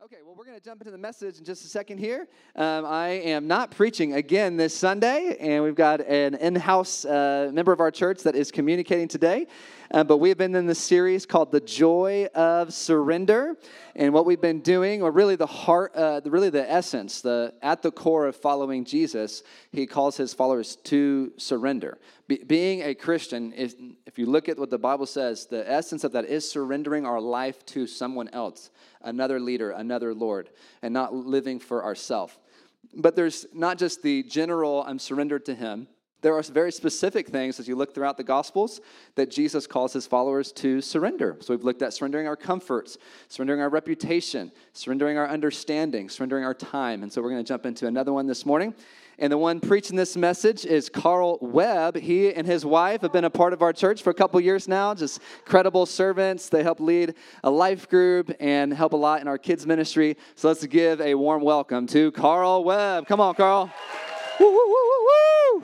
Okay, well, we're going to jump into the message in just a second here. I am not preaching again this Sunday, and we've got an in-house member of our church that is communicating today. But we've been in this series called The Joy of Surrender. And what we've been doing, or really the heart, really the essence, at the core of following Jesus, he calls his followers to surrender. Being a Christian, if you look at what the Bible says, the essence of that is surrendering our life to someone else, another leader, another Lord, and not living for ourselves. But there's not just the general, I'm surrendered to him. There are very specific things, as you look throughout the Gospels, that Jesus calls his followers to surrender. So we've looked at surrendering our comforts, surrendering our reputation, surrendering our understanding, surrendering our time. And so we're going to jump into another one this morning. And the one preaching this message is Carl Webb. He and his wife have been a part of our church for a couple years now, just credible servants. They help lead a life group and help a lot in our kids' ministry. So let's give a warm welcome to Carl Webb. Come on, Carl. Woo, woo, woo, woo, woo.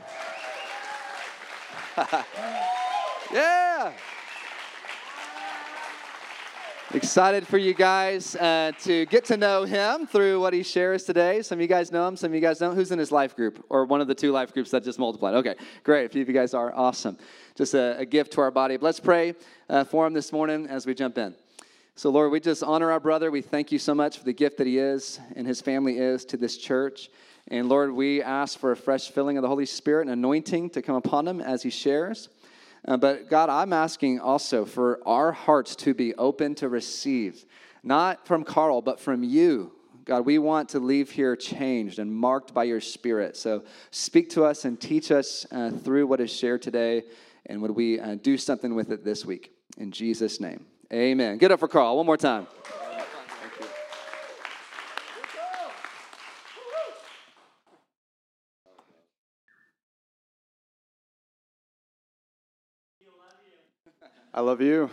Yeah. Excited for you guys to get to know him through what he shares today. Some of you guys know him, some of you guys don't. Who's in his life group or one of the two life groups that just multiplied? Okay, great. A few of you guys are awesome. Just a gift to our body. But let's pray for him this morning as we jump in. So, Lord, we just honor our brother. We thank you so much for the gift that he is and his family is to this church. And, Lord, we ask for a fresh filling of the Holy Spirit and anointing to come upon him as he shares. But, God, I'm asking also for our hearts to be open to receive, not from Carl, but from you. God, we want to leave here changed and marked by your Spirit. So speak to us and teach us through what is shared today, and would we do something with it this week. In Jesus' name, amen. Get up for Carl one more time. Thank you. I love you.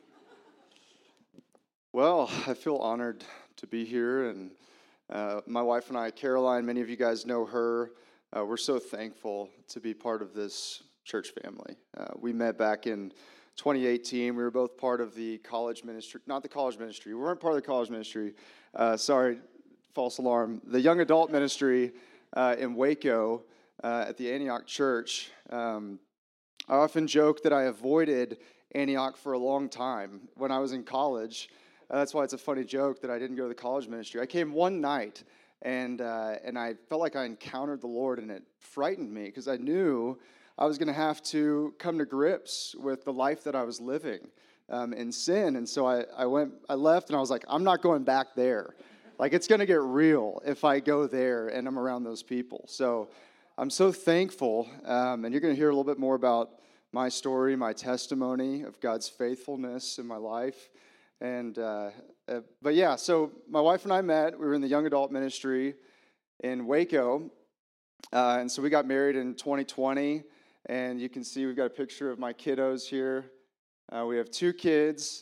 Well, I feel honored to be here, and my wife and I, Caroline, many of you guys know her. We're so thankful to be part of this church family. We met back in 2018. We were both part of the college ministry, not the college ministry. We weren't part of the college ministry. Sorry, false alarm. The young adult ministry in Waco at the Antioch Church. I often joke that I avoided Antioch for a long time when I was in college. That's why it's a funny joke that I didn't go to the college ministry. I came one night, and I felt like I encountered the Lord, and it frightened me because I knew I was going to have to come to grips with the life that I was living in sin. And so I left, and I was like, I'm not going back there. Like, it's going to get real if I go there and I'm around those people. So I'm so thankful, and you're going to hear a little bit more about my story, my testimony of God's faithfulness in my life. And but yeah, so my wife and I met. We were in the young adult ministry in Waco, and so we got married in 2020. And you can see we've got a picture of my kiddos here. We have 2 kids.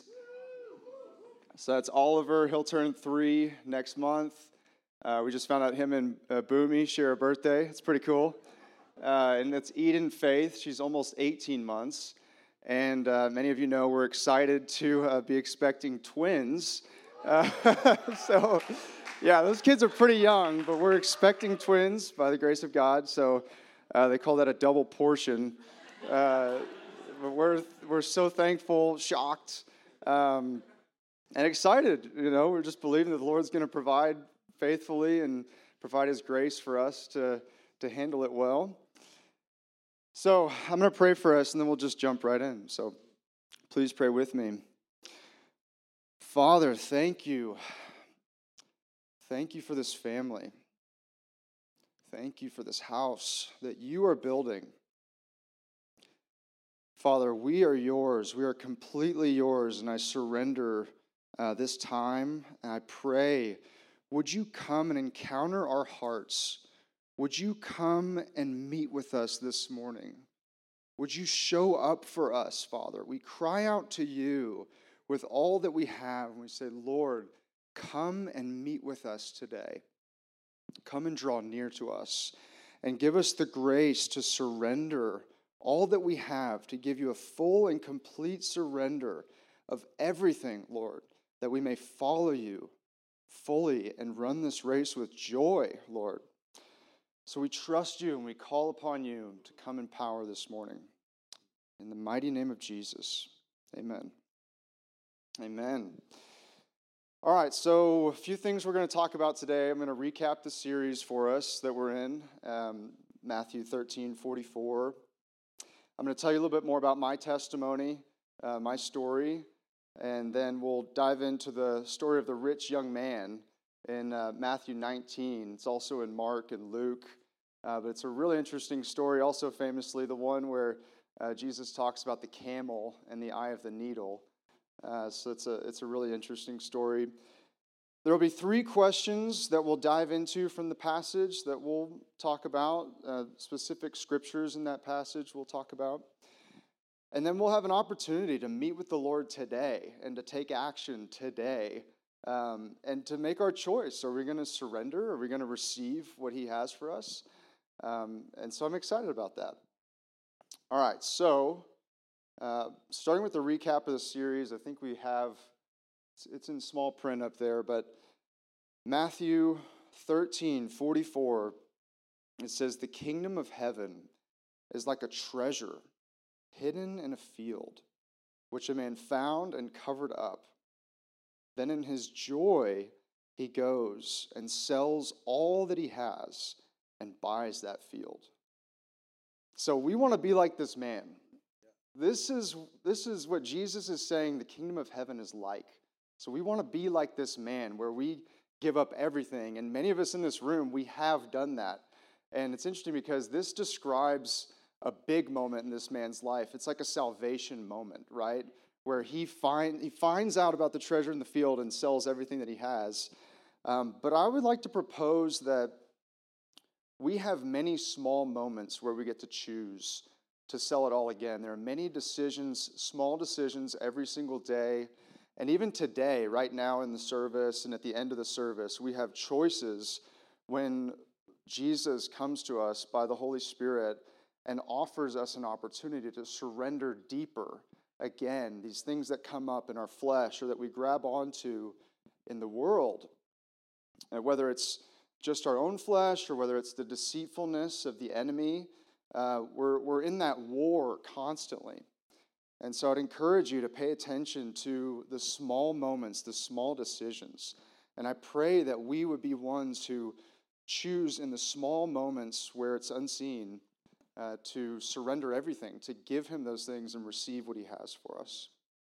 So that's Oliver. He'll turn 3 next month. We just found out him and Boomy share a birthday. It's pretty cool. And that's Eden Faith. She's almost 18 months. And many of you know we're excited to be expecting twins. So, yeah, those kids are pretty young, but we're expecting twins by the grace of God. So they call that a double portion. But we're so thankful, shocked, and excited. You know, we're just believing that the Lord's going to provide faithfully and provide His grace for us to handle it well. So I'm going to pray for us, and then we'll just jump right in. So please pray with me. Father, thank you. Thank you for this family. Thank you for this house that you are building. Father, we are yours. We are completely yours, and I surrender this time. And I pray, would you come and encounter our hearts? Would you come and meet with us this morning? Would you show up for us, Father? We cry out to you with all that we have, and we say, Lord, come and meet with us today. Come and draw near to us, and give us the grace to surrender all that we have, to give you a full and complete surrender of everything, Lord, that we may follow you fully and run this race with joy, Lord. So we trust you and we call upon you to come in power this morning. In the mighty name of Jesus, amen. Amen. All right, so a few things we're going to talk about today. I'm going to recap the series for us that we're in, Matthew 13:44. I'm going to tell you a little bit more about my testimony, my story, and then we'll dive into the story of the rich young man in Matthew 19. It's also in Mark and Luke, but it's a really interesting story. Also famously, the one where Jesus talks about the camel and the eye of the needle. So it's a really interesting story. There will be 3 questions that we'll dive into from the passage that we'll talk about, specific scriptures in that passage we'll talk about. And then we'll have an opportunity to meet with the Lord today and to take action today and to make our choice. Are we going to surrender? Are we going to receive what he has for us? And so I'm excited about that. All right, so starting with the recap of the series, I think we have, it's in small print up there, but Matthew 13:44, it says, "The kingdom of heaven is like a treasure hidden in a field, which a man found and covered up. Then in his joy he goes and sells all that he has and buys that field." So we want to be like this man. This is what Jesus is saying the kingdom of heaven is like. So we want to be like this man where we give up everything. And many of us in this room, we have done that. And it's interesting because this describes a big moment in this man's life. It's like a salvation moment, right? Where he finds out about the treasure in the field and sells everything that he has. But I would like to propose that we have many small moments where we get to choose to sell it all again. There are many decisions, small decisions every single day. And even today, right now in the service and at the end of the service, we have choices when Jesus comes to us by the Holy Spirit and offers us an opportunity to surrender deeper. Again, these things that come up in our flesh or that we grab onto in the world, and whether it's just our own flesh or whether it's the deceitfulness of the enemy, we're in that war constantly. And so I'd encourage you to pay attention to the small moments, the small decisions. And I pray that we would be ones who choose in the small moments where it's unseen to surrender everything, to give him those things and receive what he has for us.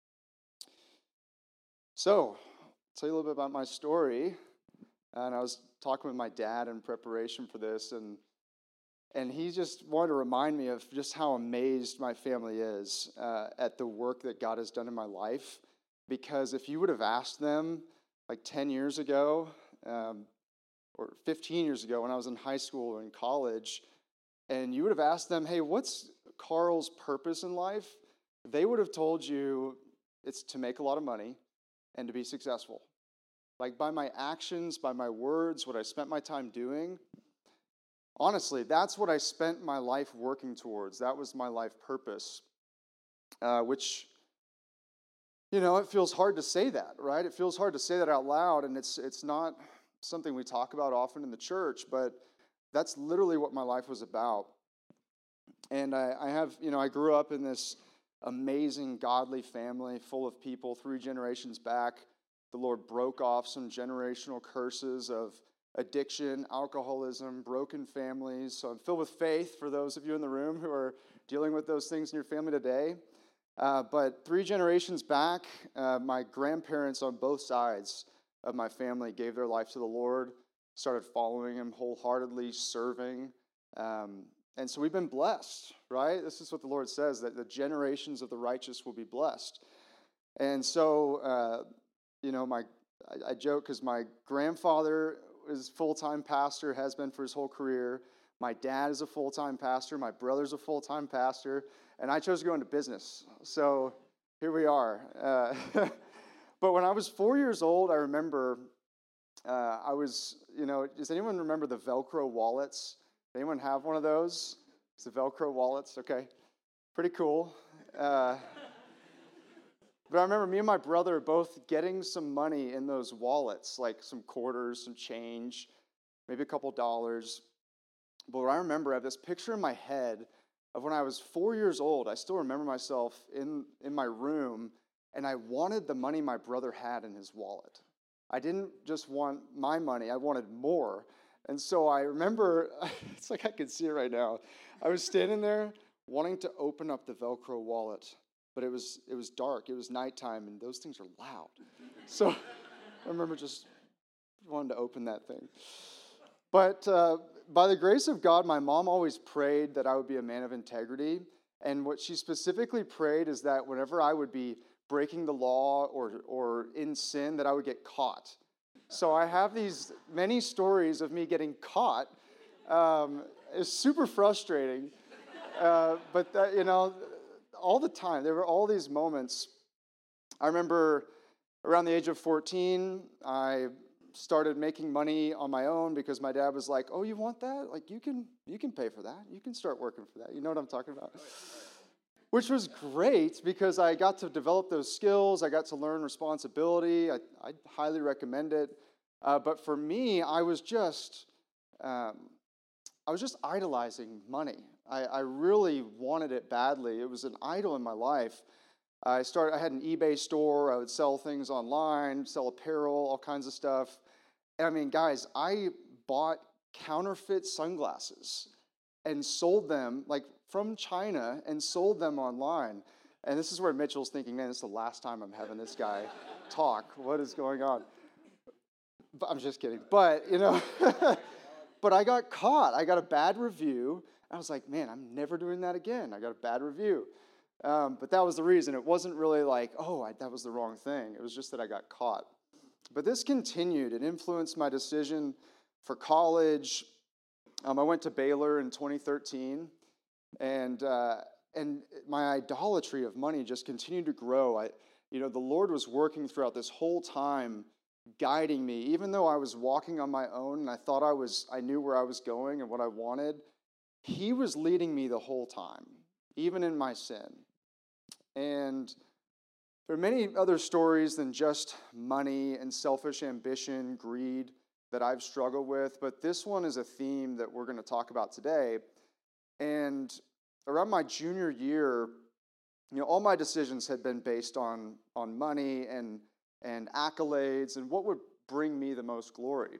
So, I'll tell you a little bit about my story. And I was talking with my dad in preparation for this, and he just wanted to remind me of just how amazed my family is at the work that God has done in my life. Because if you would have asked them like 10 years ago or 15 years ago when I was in high school or in college, and you would have asked them, hey, what's Carl's purpose in life? They would have told you it's to make a lot of money and to be successful. Like by my actions, by my words, what I spent my time doing, honestly, that's what I spent my life working towards. That was my life purpose, which, it feels hard to say that, right? It feels hard to say that out loud, and it's not something we talk about often in the church, but that's literally what my life was about. And I grew up in this amazing, godly family full of people 3 generations back. The Lord broke off some generational curses of addiction, alcoholism, broken families. So I'm filled with faith for those of you in the room who are dealing with those things in your family today. But 3 generations back, my grandparents on both sides of my family gave their life to the Lord, started following him wholeheartedly, serving. And so we've been blessed, right? This is what the Lord says, that the generations of the righteous will be blessed. And so, I joke because my grandfather is full-time pastor, has been for his whole career. My dad is a full-time pastor. My brother's a full-time pastor. And I chose to go into business. So here we are. But when I was 4 years old, I remember does anyone remember the Velcro wallets? Anyone have one of those? It's the Velcro wallets, okay. Pretty cool. But I remember me and my brother both getting some money in those wallets, like some quarters, some change, maybe a couple dollars. But what I remember, I have this picture in my head of when I was 4 years old. I still remember myself in my room, and I wanted the money my brother had in his wallet. I didn't just want my money, I wanted more. And so I remember, it's like I can see it right now. I was standing there wanting to open up the Velcro wallet, but it was dark, it was nighttime, and those things are loud. So I remember just wanting to open that thing. But by the grace of God, my mom always prayed that I would be a man of integrity. And what she specifically prayed is that whenever I would be breaking the law or in sin, that I would get caught. So I have these many stories of me getting caught. It's super frustrating. But all the time, there were all these moments. I remember around the age of 14, I started making money on my own because my dad was like, "Oh, you want that? Like you can pay for that. You can start working for that." You know what I'm talking about? Which was great because I got to develop those skills. I got to learn responsibility. I highly recommend it. But for me, I was just idolizing money. I really wanted it badly. It was an idol in my life. I had an eBay store. I would sell things online, sell apparel, all kinds of stuff. And I mean, guys, I bought counterfeit sunglasses and sold them like from China and sold them online. And this is where Mitchell's thinking, man, this is the last time I'm having this guy talk. What is going on? But I'm just kidding. But, but I got caught. I got a bad review. I was like, man, I'm never doing that again. I got a bad review. But that was the reason. It wasn't really like, that was the wrong thing. It was just that I got caught. But this continued. It influenced my decision for college. I went to Baylor in 2013, and my idolatry of money just continued to grow. The Lord was working throughout this whole time, guiding me. Even though I was walking on my own and I thought I knew where I was going and what I wanted, He was leading me the whole time, even in my sin. And there are many other stories than just money and selfish ambition, greed that I've struggled with, but this one is a theme that we're going to talk about today. And around my junior year, all my decisions had been based on money and accolades and what would bring me the most glory.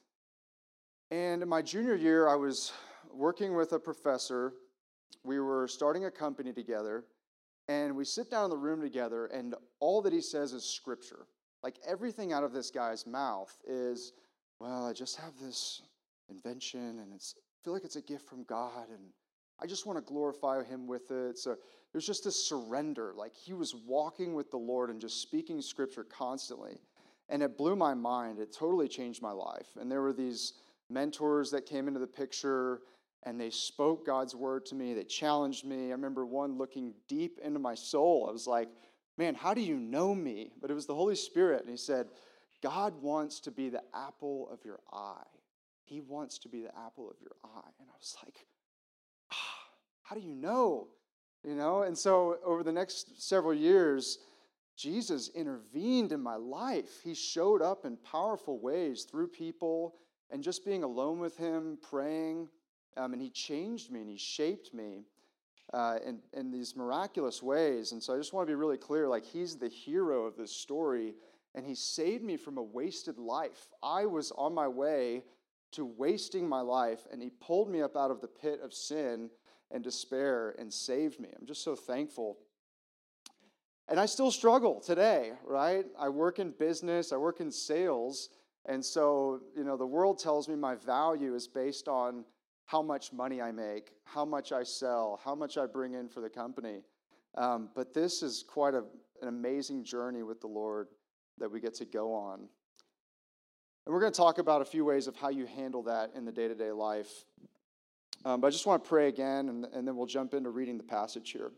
And in my junior year, I was working with a professor. We were starting a company together. And we sit down in the room together, and all that he says is scripture. Like everything out of this guy's mouth is, well, I just have this invention, and I feel like it's a gift from God, and I just want to glorify Him with it. So it was just this surrender. Like he was walking with the Lord and just speaking scripture constantly. And it blew my mind. It totally changed my life. And there were these mentors that came into the picture, and they spoke God's word to me. They challenged me. I remember one looking deep into my soul. I was like, man, how do you know me? But it was the Holy Spirit. And He said, God wants to be the apple of your eye. He wants to be the apple of your eye. And I was like, how do you know? And so over the next several years, Jesus intervened in my life. He showed up in powerful ways through people and just being alone with Him, praying. And He changed me and He shaped me in these miraculous ways. And so I just want to be really clear, like He's the hero of this story, and He saved me from a wasted life. I was on my way to wasting my life, and He pulled me up out of the pit of sin and despair and saved me. I'm just so thankful. And I still struggle today, right? I work in business, I work in sales, and so, the world tells me my value is based on how much money I make, how much I sell, how much I bring in for the company. But this is quite an amazing journey with the Lord that we get to go on. And we're going to talk about a few ways of how you handle that in the day-to-day life. But I just want to pray again, and then we'll jump into reading the passage here.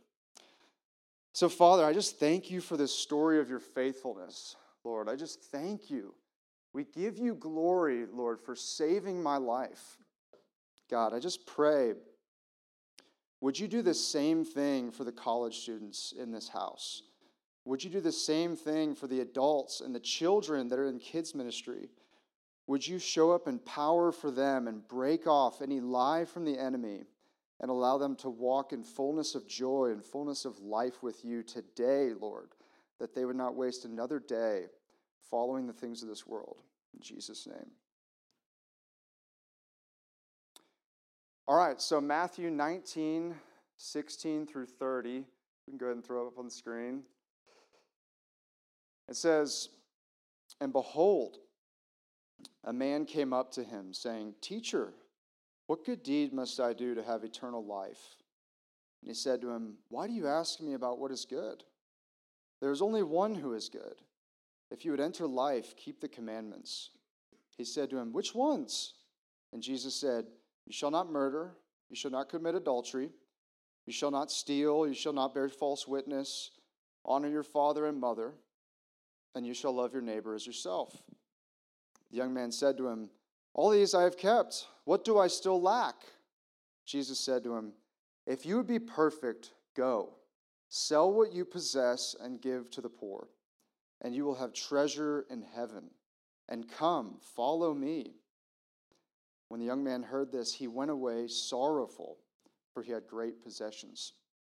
So, Father, I just thank You for this story of Your faithfulness, Lord. I just thank You. We give You glory, Lord, for saving my life. God, I just pray, would You do the same thing for the college students in this house? Would you do the same thing for the adults and the children that are in kids ministry? Would you show up in power for them and break off any lie from the enemy and allow them to walk in fullness of joy and fullness of life with you today, Lord, that they would not waste another day following the things of this world. In Jesus' name. All right, so Matthew 19, 16 through 30. We can go ahead and throw it up on the screen. It says, "And behold, a man came up to him, saying, 'Teacher, what good deed must I do to have eternal life?' And he said to him, 'Why do you ask me about what is good? There is only one who is good. If you would enter life, keep the commandments.' He said to him, 'Which ones?' And Jesus said, 'You shall not murder, you shall not commit adultery, you shall not steal, you shall not bear false witness, honor your father and mother, and you shall love your neighbor as yourself.' The young man said to him, 'All these I have kept. What do I still lack?' Jesus said to him, 'If you would be perfect, go, sell what you possess and give to the poor, and you will have treasure in heaven. And come, follow me.' When the young man heard this, he went away sorrowful, for he had great possessions.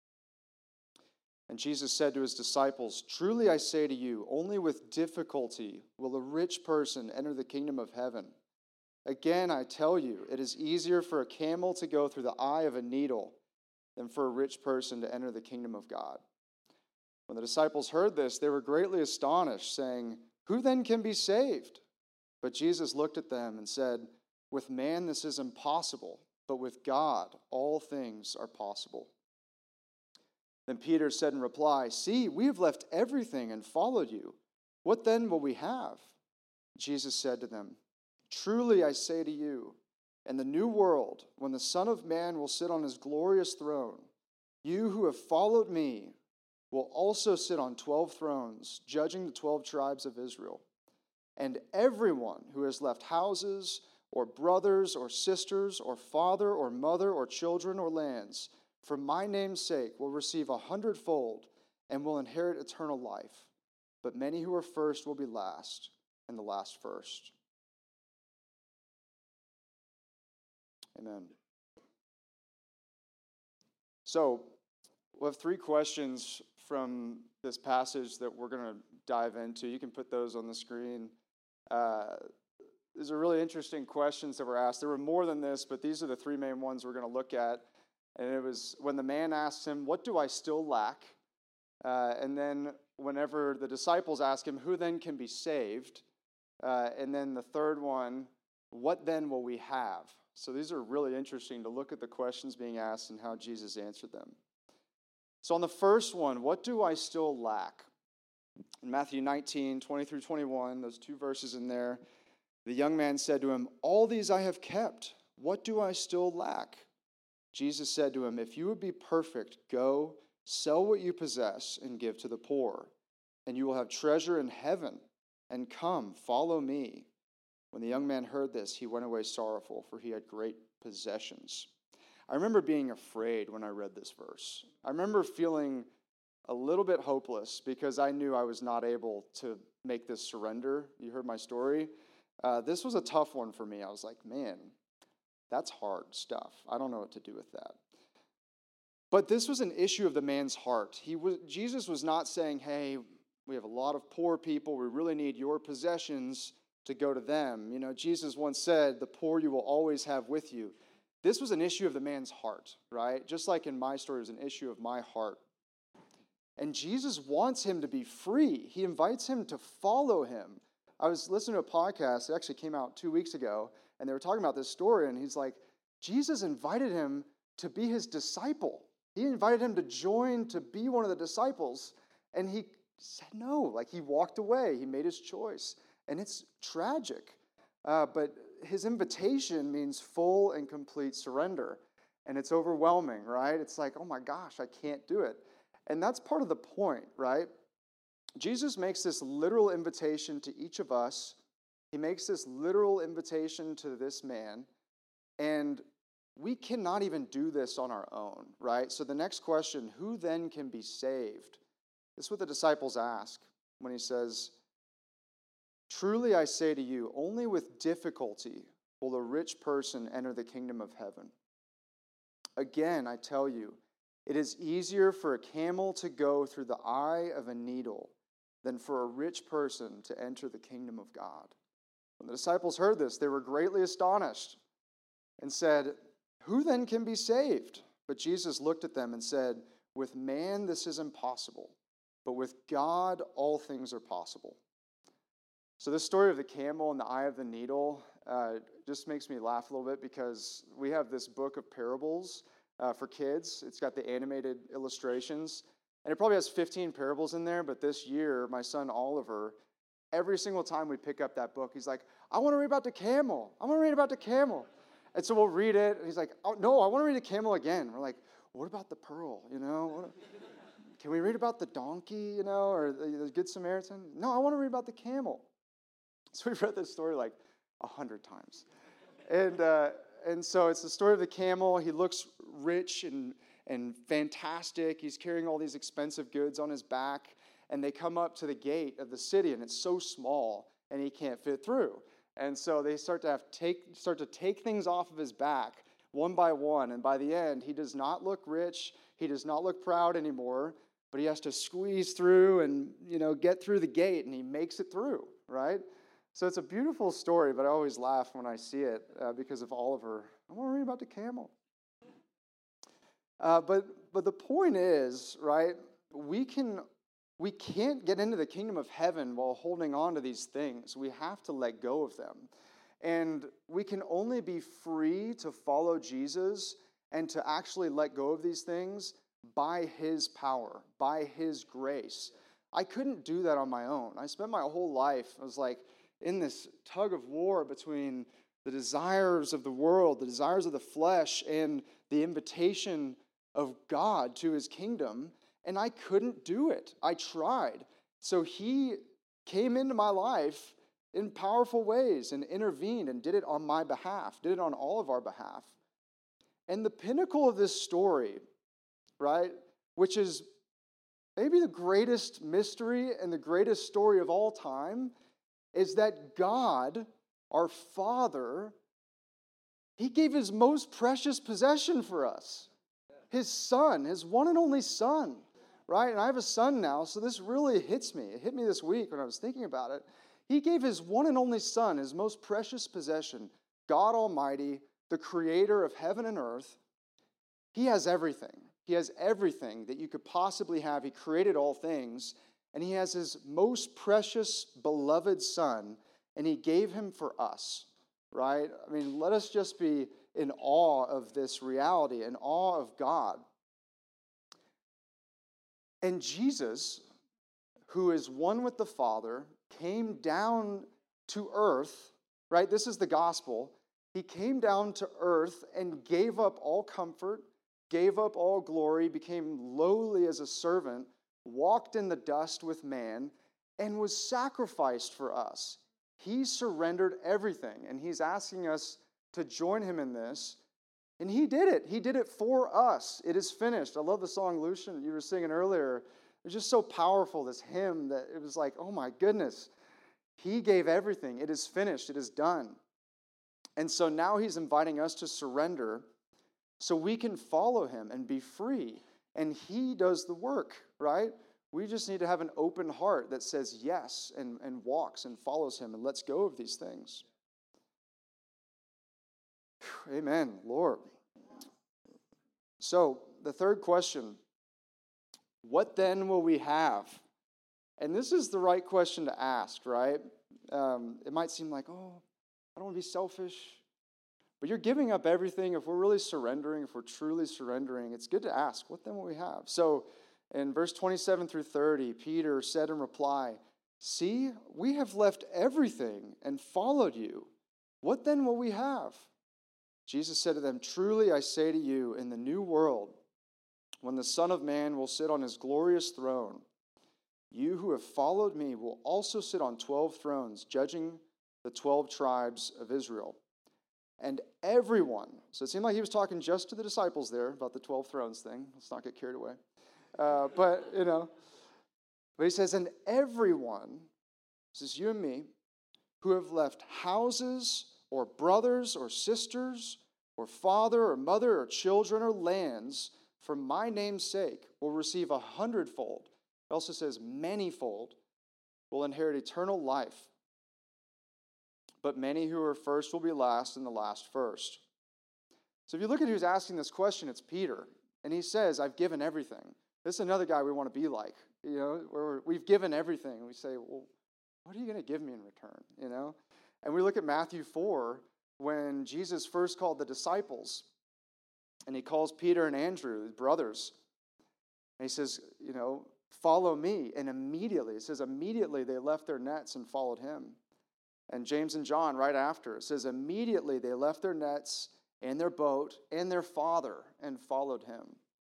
And Jesus said to his disciples, 'Truly I say to you, only with difficulty will a rich person enter the kingdom of heaven. Again, I tell you, it is easier for a camel to go through the eye of a needle than for a rich person to enter the kingdom of God.' When the disciples heard this, they were greatly astonished, saying, 'Who then can be saved?' But Jesus looked at them and said, 'With man this is impossible, but with God all things are possible.' Then Peter said in reply, 'See, we have left everything and followed you. What then will we have?' Jesus said to them, 'Truly I say to you, in the new world, when the Son of Man will sit on his glorious throne, you who have followed me will also sit on 12 thrones, judging the 12 tribes of Israel. And everyone who has left houses or brothers or sisters or father or mother or children or lands, for my name's sake, will receive 100-fold and will inherit eternal life. But many who are first will be last, and the last first.'" Amen. So, we have 3 questions from this passage that we're going to dive into. You can put those on the screen. These are really interesting questions that were asked. There were more than this, but these are the 3 main ones we're going to look at. And it was when the man asked him, "What do I still lack?" And then whenever the disciples ask him, "Who then can be saved?" And then the third one, "What then will we have?" So these are really interesting to look at the questions being asked and how Jesus answered them. So on the first one, what do I still lack? In Matthew 19, 20 through 21, those 2 verses in there, the young man said to him, "All these I have kept. What do I still lack?" Jesus said to him, "If you would be perfect, go, sell what you possess and give to the poor, and you will have treasure in heaven. And come, follow me." When the young man heard this, he went away sorrowful, for he had great possessions. I remember being afraid when I read this verse. I remember feeling a little bit hopeless because I knew I was not able to make this surrender. You heard my story. This was a tough one for me. I was like, man, that's hard stuff. I don't know what to do with that. But this was an issue of the man's heart. Jesus was not saying, "Hey, we have a lot of poor people. We really need your possessions to go to them." You know, Jesus once said, "The poor you will always have with you." This was an issue of the man's heart, right? Just like in my story, it was an issue of my heart. And Jesus wants him to be free. He invites him to follow him. I was listening to a podcast, it actually came out 2 weeks ago, and they were talking about this story, and he's like, Jesus invited him to be his disciple. He invited him to join, to be one of the disciples, and he said no. Like, he walked away. He made his choice, and it's tragic. But his invitation means full and complete surrender, and it's overwhelming, right? It's like, oh my gosh, I can't do it. And that's part of the point, right? Jesus makes this literal invitation to each of us. He makes this literal invitation to this man, and we cannot even do this on our own, right? So the next question, who then can be saved? This is what the disciples ask when he says, "Truly I say to you, only with difficulty will a rich person enter the kingdom of heaven. Again, I tell you, it is easier for a camel to go through the eye of a needle than for a rich person to enter the kingdom of God." When the disciples heard this, they were greatly astonished and said, "Who then can be saved?" But Jesus looked at them and said, "With man this is impossible, but with God all things are possible." So this story of the camel and the eye of the needle just makes me laugh a little bit because we have this book of parables for kids. It's got the animated illustrations, and it probably has 15 parables in there, but this year, my son Oliver, every single time we pick up that book, he's like, "I want to read about the camel. I want to read about the camel." And so we'll read it, and he's like, "Oh, no, I want to read a camel again." We're like, "What about the pearl, Can we read about the donkey, or the Good Samaritan?" "No, I want to read about the camel." So we've read this story like 100 times. And so it's the story of the camel. He looks rich and fantastic. He's carrying all these expensive goods on his back. And they come up to the gate of the city, and it's so small, and he can't fit through. And so they start to take things off of his back one by one. And by the end, he does not look rich. He does not look proud anymore. But he has to squeeze through and get through the gate, and he makes it through, right? So it's a beautiful story, but I always laugh when I see it because of Oliver. I want to read about the camel. But the point is, right, we can't get into the kingdom of heaven while holding on to these things. We have to let go of them. And we can only be free to follow Jesus and to actually let go of these things by his power, by his grace. I couldn't do that on my own. I spent my whole life, I was like, in this tug of war between the desires of the world, the desires of the flesh, and the invitation of God to his kingdom, and I couldn't do it. I tried. So he came into my life in powerful ways and intervened and did it on my behalf, did it on all of our behalf. And the pinnacle of this story, right, which is maybe the greatest mystery and the greatest story of all time, is that God, our Father, he gave his most precious possession for us, his Son, his one and only Son, right? And I have a son now, so this really hits me. It hit me this week when I was thinking about it. He gave his one and only Son, his most precious possession, God Almighty, the creator of heaven and earth. He has everything. He has everything that you could possibly have. He created all things. And he has his most precious, beloved Son, and he gave him for us, right? I mean, let us just be in awe of this reality, in awe of God. And Jesus, who is one with the Father, came down to earth, right? This is the gospel. He came down to earth and gave up all comfort, gave up all glory, became lowly as a servant, walked in the dust with man, and was sacrificed for us. He surrendered everything, and he's asking us to join him in this. And he did it. He did it for us. It is finished. I love the song, Lucian, you were singing earlier. It was just so powerful, this hymn, that it was like, oh my goodness. He gave everything. It is finished. It is done. And so now he's inviting us to surrender so we can follow him and be free. And he does the work, right? We just need to have an open heart that says yes and walks and follows him and lets go of these things. Amen, Lord. So, the third question, what then will we have? And this is the right question to ask, right? It might seem like, oh, I don't want to be selfish. But you're giving up everything. If we're really surrendering, if we're truly surrendering, it's good to ask, what then will we have? So in verse 27 through 30, Peter said in reply, "See, we have left everything and followed you. What then will we have?" Jesus said to them, "Truly I say to you, in the new world, when the Son of Man will sit on his glorious throne, you who have followed me will also sit on 12 thrones, judging the 12 tribes of Israel. And everyone," so it seemed like he was talking just to the disciples there about the 12 thrones thing. Let's not get carried away. But But he says, and everyone, this is you and me, who have left houses or brothers or sisters or father or mother or children or lands for my name's sake will receive 100-fold. It also says manyfold will inherit eternal life. But many who are first will be last, and the last first. So if you look at who's asking this question, it's Peter. And he says, I've given everything. This is another guy we want to be like. You know, where we've given everything. We say, well, what are you going to give me in return? You know? And we look at Matthew 4, when Jesus first called the disciples, and he calls Peter and Andrew, his brothers. And he says, you know, follow me. And immediately, it says, immediately they left their nets and followed him. And James and John, right after, it says, immediately they left their nets and their boat and their father and followed him.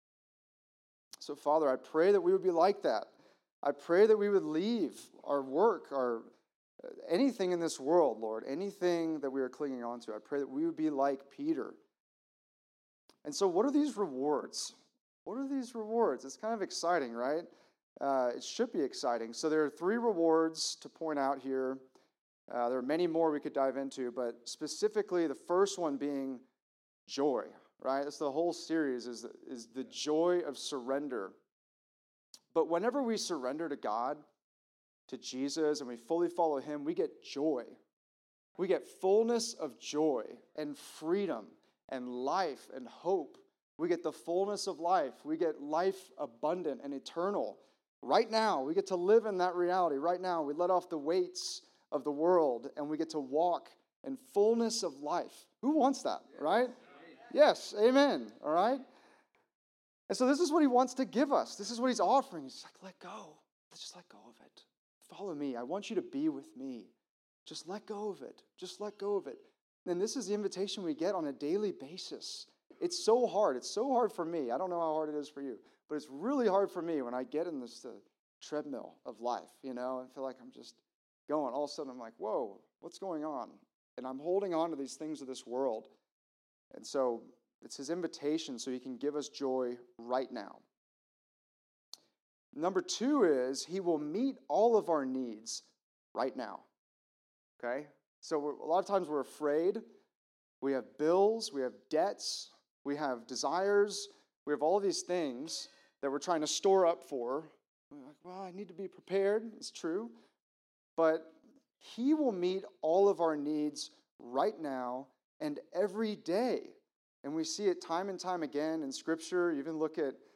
So, Father, I pray that we would be like that. I pray that we would leave our work, our anything in this world, Lord, anything that we are clinging on to. I pray that we would be like Peter. And so what are these rewards? What are these rewards? It's kind of exciting, right? It should be exciting. So there are 3 rewards to point out here. There are many more we could dive into, but specifically the first one being joy, right? That's the whole series is the joy of surrender. But whenever we surrender to God, to Jesus, and we fully follow him, we get joy. We get fullness of joy and freedom and life and hope. We get the fullness of life. We get life abundant and eternal. Right now, we get to live in that reality. Right now, we let off the weights of the world, and we get to walk in fullness of life. Who wants that, right? Yes, amen, all right? And so this is what he wants to give us. This is what he's offering. He's like, let go. Let's just let go of it. Follow me. I want you to be with me. Just let go of it. Just let go of it. And this is the invitation we get on a daily basis. It's so hard. It's so hard for me. I don't know how hard it is for you, but it's really hard for me when I get in this treadmill of life, you know, and feel like I'm just going. All of a sudden, I'm like, whoa, what's going on? And I'm holding on to these things of this world. And so it's his invitation so he can give us joy right now. Number 2 is he will meet all of our needs right now. Okay? So a lot of times we're afraid. We have bills. We have debts. We have desires. We have all these things that we're trying to store up for. We're like, well, I need to be prepared. It's true. But he will meet all of our needs right now and every day. And we see it time and time again in Scripture. You even look at,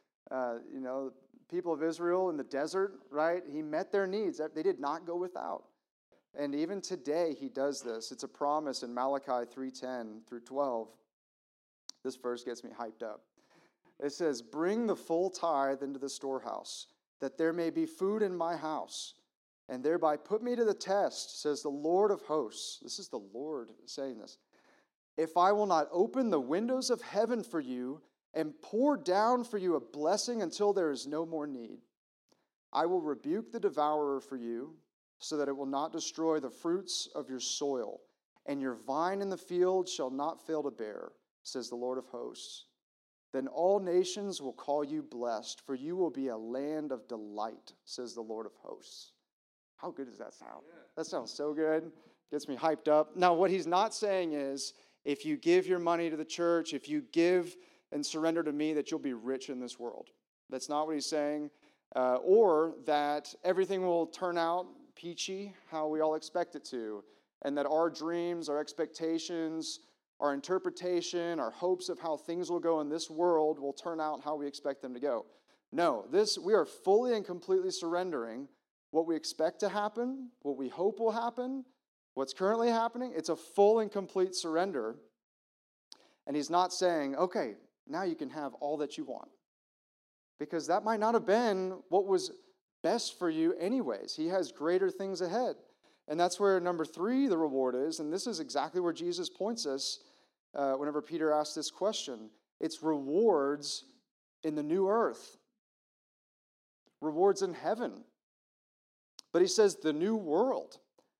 people of Israel in the desert, right? He met their needs. They did not go without. And even today, he does this. It's a promise in Malachi 3:10 through 12. This verse gets me hyped up. It says, bring the full tithe into the storehouse, that there may be food in my house, and thereby put me to the test, says the Lord of hosts. This is the Lord saying this. If I will not open the windows of heaven for you and pour down for you a blessing until there is no more need, I will rebuke the devourer for you, so that it will not destroy the fruits of your soil, and your vine in the field shall not fail to bear, says the Lord of hosts. Then all nations will call you blessed, for you will be a land of delight, says the Lord of hosts. How good does that sound? Yeah. That sounds so good. Gets me hyped up. Now, what he's not saying is, if you give your money to the church, if you give and surrender to me, that you'll be rich in this world. That's not what he's saying. Or that everything will turn out peachy, how we all expect it to, and that our dreams, our expectations, our interpretation, our hopes of how things will go in this world will turn out how we expect them to go. No, we are fully and completely surrendering what we expect to happen, what we hope will happen, what's currently happening. It's a full and complete surrender. And he's not saying, okay, now you can have all that you want. Because that might not have been what was best for you anyways. He has greater things ahead. And that's where number 3, the reward is. And this is exactly where Jesus points us whenever Peter asks this question. It's rewards in the new earth. Rewards in heaven. But he says the new world.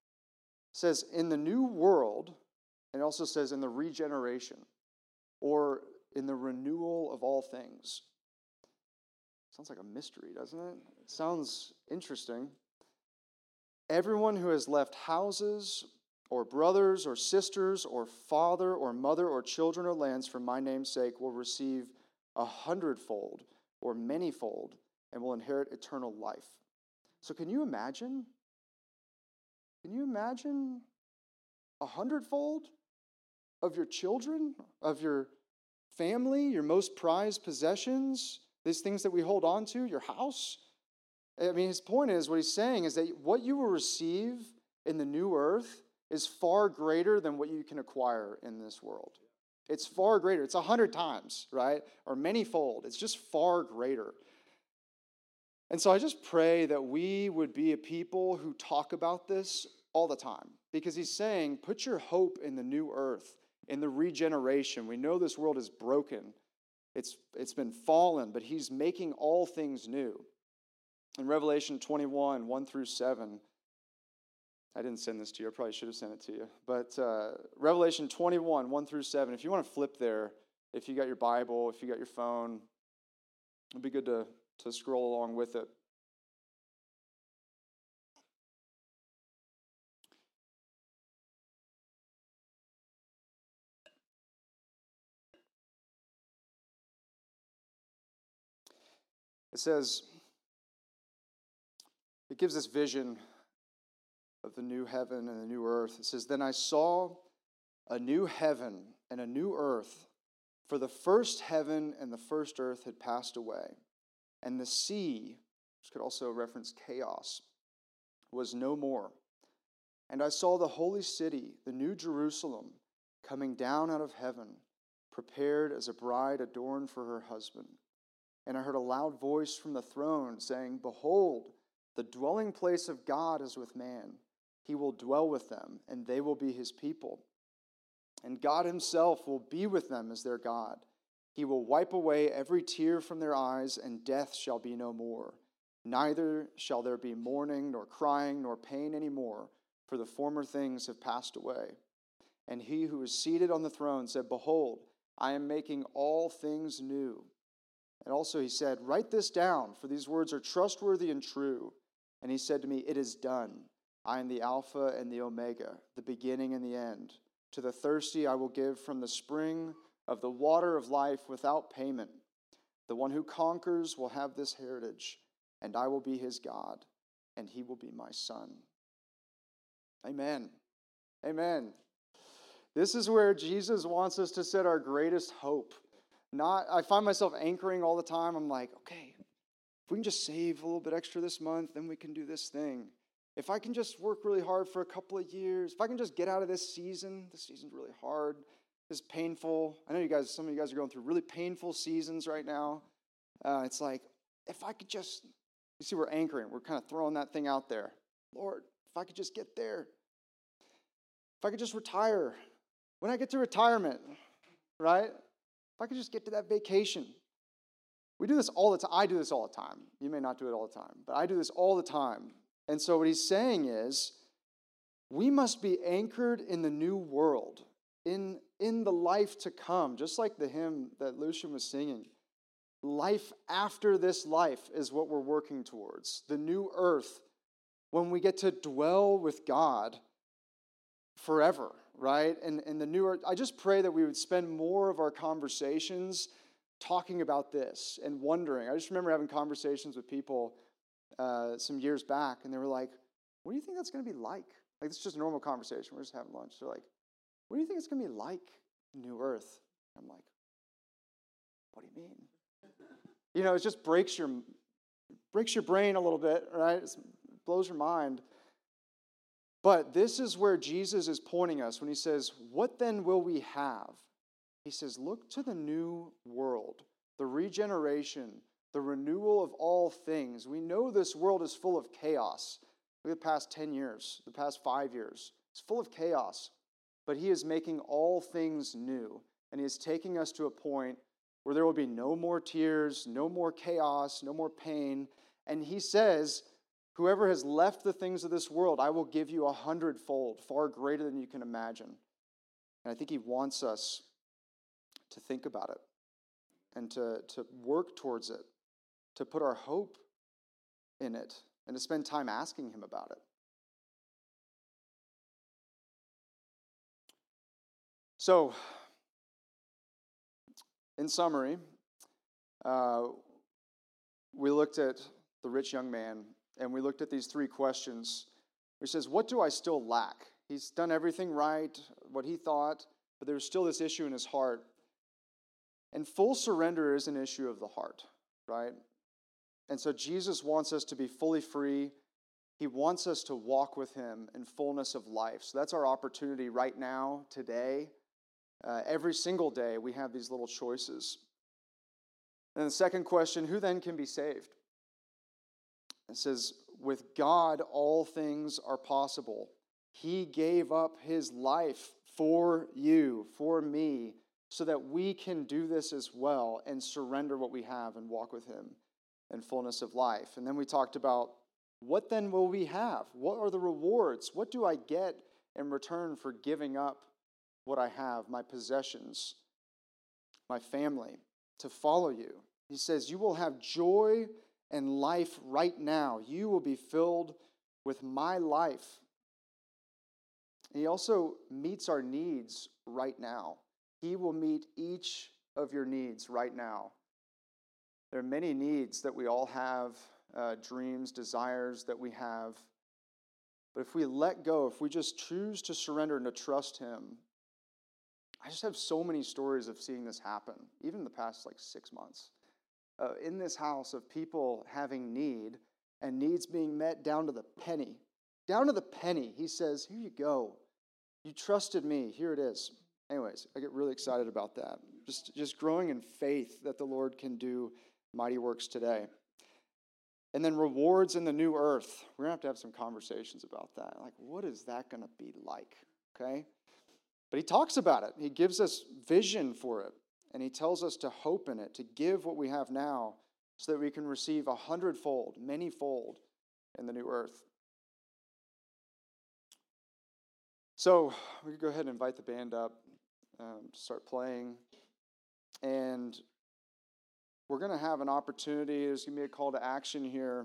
Says in the new world, and also says in the regeneration, or in the renewal of all things. Sounds like a mystery, doesn't it? It sounds interesting. Everyone who has left houses or brothers or sisters or father or mother or children or lands for my name's sake will receive 100-fold or many-fold and will inherit eternal life. So can you imagine? Can you imagine 100-fold of your children, of your family, your most prized possessions, these things that we hold on to, your house? I mean, his point is, what he's saying is that what you will receive in the new earth is far greater than what you can acquire in this world. It's far greater. It's 100 times, right? Or many-fold. It's just far greater. And so I just pray that we would be a people who talk about this all the time. Because he's saying, put your hope in the new earth, in the regeneration. We know this world is broken. It's been fallen, but he's making all things new. In Revelation 21, 1 through 7, I didn't send this to you. I probably should have sent it to you. But Revelation 21, 1 through 7, if you want to flip there, if you got your Bible, if you got your phone, it'd be good to scroll along with it. It says, it gives this vision of the new heaven and the new earth. It says, then I saw a new heaven and a new earth, for the first heaven and the first earth had passed away, and the sea, which could also reference chaos, was no more. And I saw the holy city, the new Jerusalem, coming down out of heaven, prepared as a bride adorned for her husband. And I heard a loud voice from the throne saying, behold, the dwelling place of God is with man. He will dwell with them, and they will be his people. And God himself will be with them as their God. He will wipe away every tear from their eyes, and death shall be no more. Neither shall there be mourning, nor crying, nor pain any more, for the former things have passed away. And he who is seated on the throne said, behold, I am making all things new. And also he said, write this down, for these words are trustworthy and true. And he said to me, it is done. I am the Alpha and the Omega, the beginning and the end. To the thirsty I will give from the spring of the water of life without payment. The one who conquers will have this heritage, and I will be his God, and he will be my son. Amen. Amen. This is where Jesus wants us to set our greatest hope. I find myself anchoring all the time. I'm like, okay, if we can just save a little bit extra this month, then we can do this thing. If I can just work really hard for a couple of years, if I can just get out of this season's really hard, it's painful. I know some of you guys are going through really painful seasons right now. It's like, if I could just, you see, we're anchoring. We're kind of throwing that thing out there. Lord, if I could just get there. If I could just retire. When I get to retirement, right? If I could just get to that vacation. We do this all the time. I do this all the time. You may not do it all the time, but I do this all the time. And so what he's saying is, we must be anchored in the new world, in the life to come, just like the hymn that Lucian was singing. Life after this life is what we're working towards. The new earth, when we get to dwell with God forever, right? And the new earth, I just pray that we would spend more of our conversations talking about this and wondering. I just remember having conversations with people some years back, and they were like, what do you think that's going to be like? Like, it's just a normal conversation. We're just having lunch. They're like, what do you think it's going to be like, new earth? I'm like, what do you mean? You know, it just breaks your brain a little bit, right? It blows your mind. But this is where Jesus is pointing us when he says, what then will we have? He says, look to the new world, the regeneration, the renewal of all things. We know this world is full of chaos. Look at the past 10 years, the past 5 years. It's full of chaos. But he is making all things new. And he is taking us to a point where there will be no more tears, no more chaos, no more pain. And he says, whoever has left the things of this world, I will give you 100-fold, far greater than you can imagine. And I think he wants us to think about it and to work towards it. to put our hope in it, and to spend time asking him about it. So, in summary, we looked at the rich young man, and we looked at these three questions. He says, what do I still lack? He's done everything right, what he thought, but there's still this issue in his heart. And full surrender is an issue of the heart, right? And so Jesus wants us to be fully free. He wants us to walk with him in fullness of life. So that's our opportunity right now, today. Every single day, we have these little choices. And the second question, who then can be saved? It says, with God, all things are possible. He gave up his life for you, for me, so that we can do this as well and surrender what we have and walk with him in fullness of life. And then we talked about, what then will we have? What are the rewards? What do I get in return for giving up what I have, my possessions, my family, to follow you? He says, you will have joy and life right now. You will be filled with my life. He also meets our needs right now. He will meet each of your needs right now. There are many needs that we all have, dreams, desires that we have. But if we let go, if we just choose to surrender and to trust him, I just have so many stories of seeing this happen, even in the past 6 months. In this house, of people having need and needs being met down to the penny. Down to the penny. He says, here you go. You trusted me. Here it is. Anyways, I get really excited about that. Just growing in faith that the Lord can do mighty works today. And then rewards in the new earth. We're going to have some conversations about that. What is that going to be like? Okay? But he talks about it. He gives us vision for it. And he tells us to hope in it, to give what we have now so that we can receive 100-fold, many-fold in the new earth. So we could go ahead and invite the band up to start playing. And we're going to have an opportunity. There's going to be a call to action here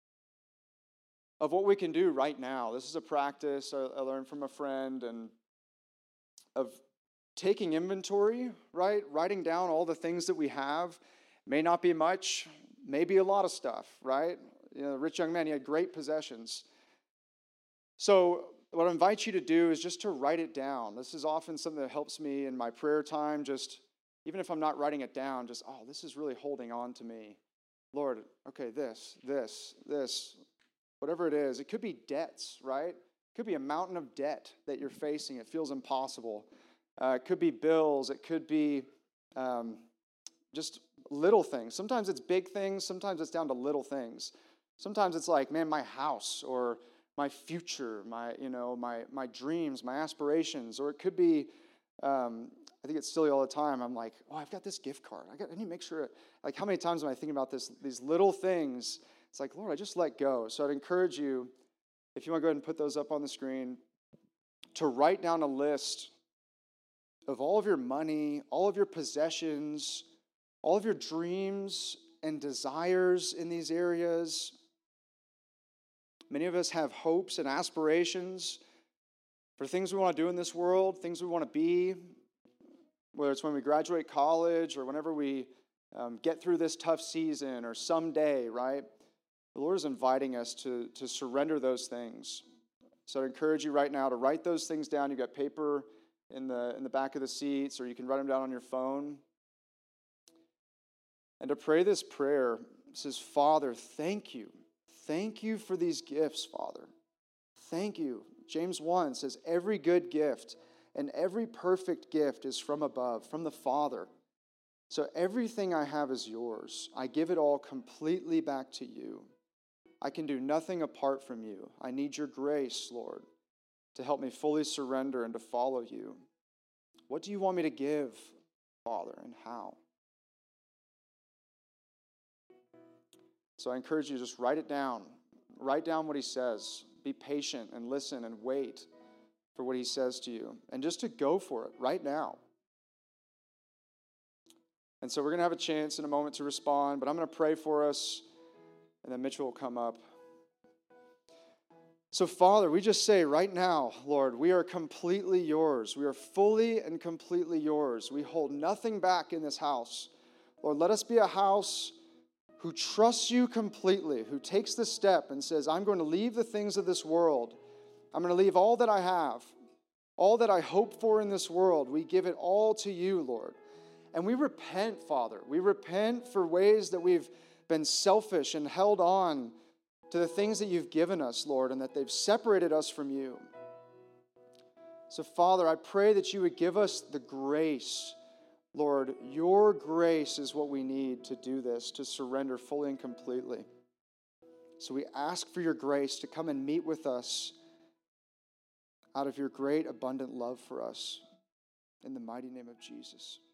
of what we can do right now. This is a practice I learned from a friend, and of taking inventory, right? Writing down all the things that we have. May not be much, maybe a lot of stuff, right? The rich young man, he had great possessions. So what I invite you to do is just to write it down. This is often something that helps me in my prayer time, just even if I'm not writing it down, just, this is really holding on to me. Lord, okay, this, whatever it is. It could be debts, right? It could be a mountain of debt that you're facing. It feels impossible. It could be bills. It could be just little things. Sometimes it's big things. Sometimes it's down to little things. Sometimes it's my house, or my future, my dreams, my aspirations. Or it could be, I think it's silly all the time. I'm I've got this gift card. I need to make sure. How many times am I thinking about these little things? It's Lord, I just let go. So I'd encourage you, if you want to go ahead and put those up on the screen, to write down a list of all of your money, all of your possessions, all of your dreams and desires in these areas. Many of us have hopes and aspirations for things we want to do in this world, things we want to be, whether it's when we graduate college or whenever we get through this tough season or someday, right? The Lord is inviting us to surrender those things. So I encourage you right now to write those things down. You've got paper in the back of the seats, or you can write them down on your phone. And to pray this prayer, it says, Father, thank you. Thank you for these gifts, Father. Thank you. James 1 says, every good gift and every perfect gift is from above, from the Father. So everything I have is yours. I give it all completely back to you. I can do nothing apart from you. I need your grace, Lord, to help me fully surrender and to follow you. What do you want me to give, Father, and how? So I encourage you to just write it down. Write down what he says. Be patient and listen and wait for what he says to you. And just to go for it right now. And so we're going to have a chance in a moment to respond, but I'm going to pray for us, and then Mitchell will come up. So, Father, we just say right now, Lord, we are completely yours. We are fully and completely yours. We hold nothing back in this house. Lord, let us be a house who trusts you completely, who takes the step and says, I'm going to leave the things of this world. I'm going to leave all that I have, all that I hope for in this world. We give it all to you, Lord. And we repent, Father. We repent for ways that we've been selfish and held on to the things that you've given us, Lord, and that they've separated us from you. So, Father, I pray that you would give us the grace. Lord, your grace is what we need to do this, to surrender fully and completely. So we ask for your grace to come and meet with us out of your great, abundant love for us. In the mighty name of Jesus.